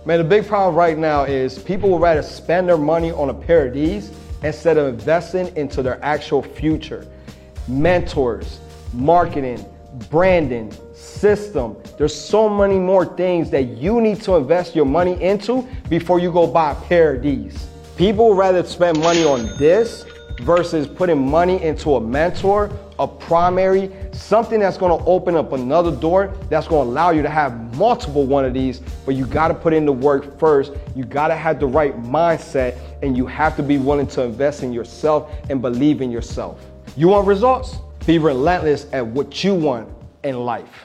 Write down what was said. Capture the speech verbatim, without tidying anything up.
Man, the big problem right now is people would rather spend their money on a pair of these instead of investing into their actual future. Mentors, marketing, branding, system. There's so many more things that you need to invest your money into before you go buy a pair of these. People would rather spend money on this versus putting money into a mentor, a primary, something that's gonna open up another door that's gonna allow you to have multiple one of these, but you gotta put in the work first. You gotta have the right mindset, and you have to be willing to invest in yourself and believe in yourself. You want results? Be relentless at what you want in life.